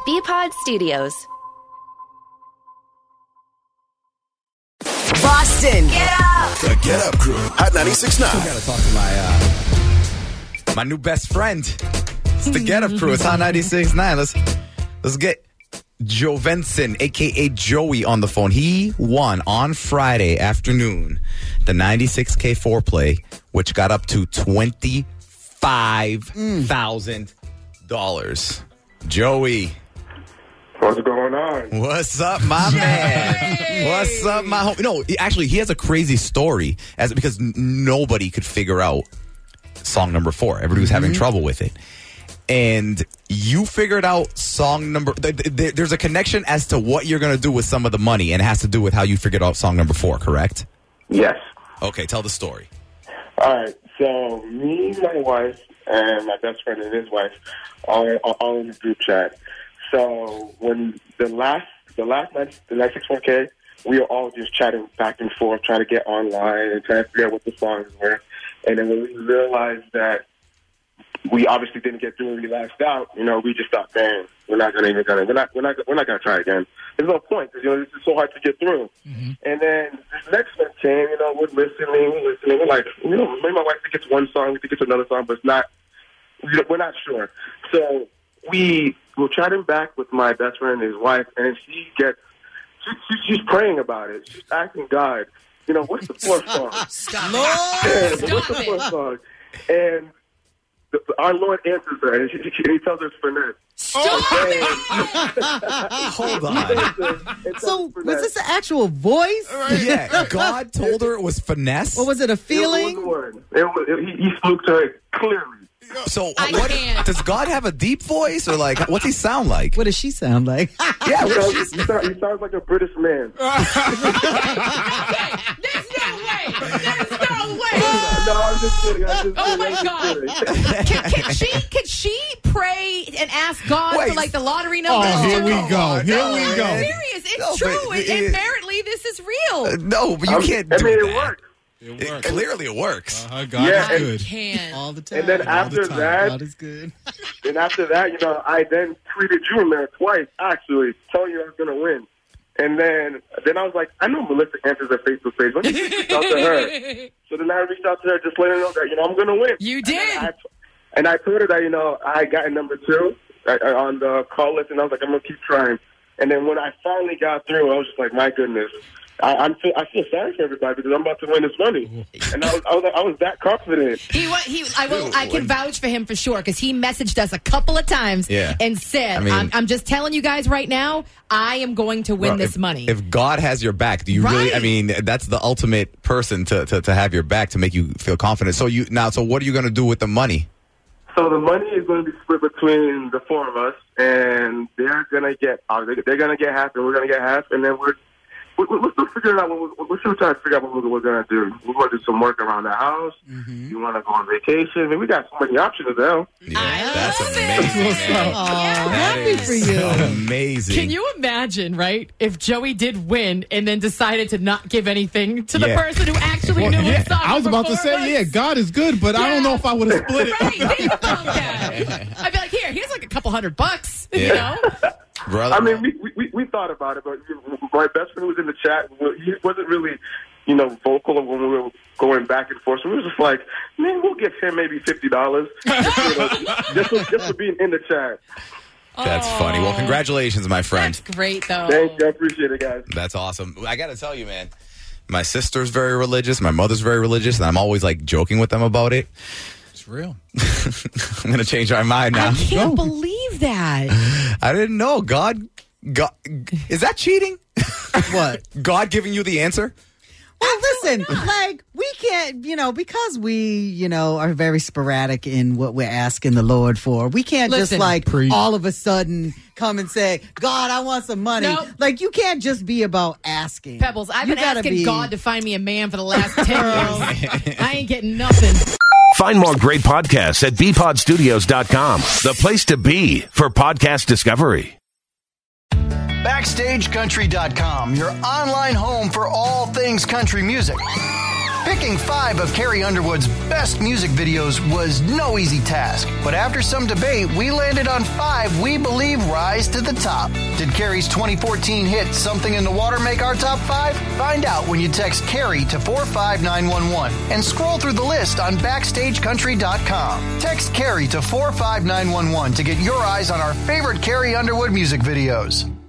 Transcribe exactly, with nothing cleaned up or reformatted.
B-Pod Studios. Boston. Get up. The Get Up Crew. Hot ninety-six point nine. I gotta talk to my uh, my new best friend. It's the Get Up Crew. It's Hot ninety-six point nine. Let's let's get Joe Venson, a k a. Joey, on the phone. He won on Friday afternoon the ninety-six K foreplay, which got up to twenty-five thousand dollars. Joey. What's going on? What's up, my man? What's up, my home? No, actually, he has a crazy story as because n- nobody could figure out song number four. Everybody was having trouble with it. And you figured out song number... Th- th- there's a connection as to what you're going to do with some of the money, and it has to do with how you figured out song number four, correct? Yes. Okay, tell the story. All right. So me, my wife, and my best friend and his wife are, are all in the group chat. So when the last the last night, the ninety-six four K, we were all just chatting back and forth, trying to get online and trying to figure out what the songs were. And then when we realized that we obviously didn't get through and we last out, you know, we just thought, man, we're not gonna even gonna we're not we're not we're not gonna try again. There's no point because you know this is so hard to get through. Mm-hmm. And then this next one came, you know, we're listening, we're listening, we're like, you know, maybe my wife think it's one song, we think it's another song, but it's not. We're not sure. So we were chatting back with my best friend and his wife, and she gets she, she, she's praying about it. She's asking God, you know, what's the fourth song? Stop Lord, it. Stop what's the fourth it. song? And the, our Lord answers her, and, she, she, and he tells her it's finesse. Stop it! Hold on. So, was this an actual voice? Yeah, God told her it was finesse? Or was it a It feeling? was, word. It was, it, he, he spoke to her clearly. So, I what, can't. does God have a deep voice, or like, what's he sound like? What does she sound like? Yeah, You know, what he, is he, sounds, he sounds like a British man. There's no way. There's no way. No, I'm just kidding. I'm just kidding. Oh, my I'm God. just kidding. Can, can she can she pray and ask God Wait. for like the lottery numbers? Oh, here too? we go. Here No, we I'm go. serious. It's No, true. but and, it- and apparently this is real. No, but you I'm- can't I do mean, that. it worked. It It- works. clearly it works. Uh-huh, God Yeah, is and- good. Can't. All the time. And then All the after time. that, God is good. and after that, you know, I then tweeted you in there twice, actually, telling you I was going to win. And then then I was like, I know Melissa answers her Facebook page. Let me reach out to her. So then I reached out to her, just letting her know that, you know, I'm going to win. You And did. then I, and I told her that, you know, I got number two uh, on the call list, and I was like, I'm going to keep trying. And then when I finally got through, I was just like, my goodness. I, I'm feel, I feel sorry for everybody because I'm about to win this money. And I was, I was, I was that confident. He wa- he. I will. I can vouch for him for sure because he messaged us a couple of times Yeah. and said, I mean- I'm, "I'm just telling you guys right now, I am going to win Well, this if, money." If God has your back, do you really? I Right. mean, that's the ultimate person to, to, to have your back to make you feel confident. So you now, so what are you going to do with the money? So the money is going to be split between the four of us, and they're going to get uh, they're going to get half, and we're going to get half, and then we're we're, we're still figuring out what we're, we're still trying to figure out what we're, we're going to do. We're going to do some work around the house. Mm-hmm. You want to go on vacation? I mean, we got so many options now. Yeah, I that's love amazing. it. Man. Aw, That happy is for you. Amazing. Can you imagine, right, if Joey did win and then decided to not give anything to the Yeah. person who actually Well, knew yeah, what song I was number about to four say, was? yeah, God is good, but I don't know if I would have split it. Right, think about that. I'd be like, here, here's like a couple hundred bucks, you Yeah. know? Brother? I mean, we, we we thought about it, but my best friend was in the chat. He wasn't really, you know, vocal when we were going back and forth. So we were just like, man, we'll give him maybe fifty dollars you know, just for, just for being in the chat. That's funny. Well, congratulations, my friend. That's great, though. Thank you, I appreciate it, guys. That's awesome. I got to tell you, man, my sister's very religious. My mother's very religious, and I'm always like joking with them about it. It's real. I'm going to change my mind now. I can't believe that. I didn't know. God, God, is that cheating? What? God giving you the answer? Well, listen, like, we can't, you know, because we, you know, are very sporadic in what we're asking the Lord for. We can't Listen, just, like, preach. all of a sudden come and say, God, I want some money. Nope. Like, you can't just be about asking. Pebbles, I've You been gotta asking be- God to find me a man for the last ten years. I ain't getting nothing. Find more great podcasts at b pod studios dot com, the place to be for podcast discovery. Backstage Country dot com, your online home for all things country music. Picking five of Carrie Underwood's best music videos was no easy task, but after some debate, we landed on five we believe rise to the top. Did Carrie's twenty fourteen hit Something in the Water make our top five? Find out when you text Carrie to four five nine one one and scroll through the list on backstage country dot com. Text Carrie to four five nine one one to get your eyes on our favorite Carrie Underwood music videos.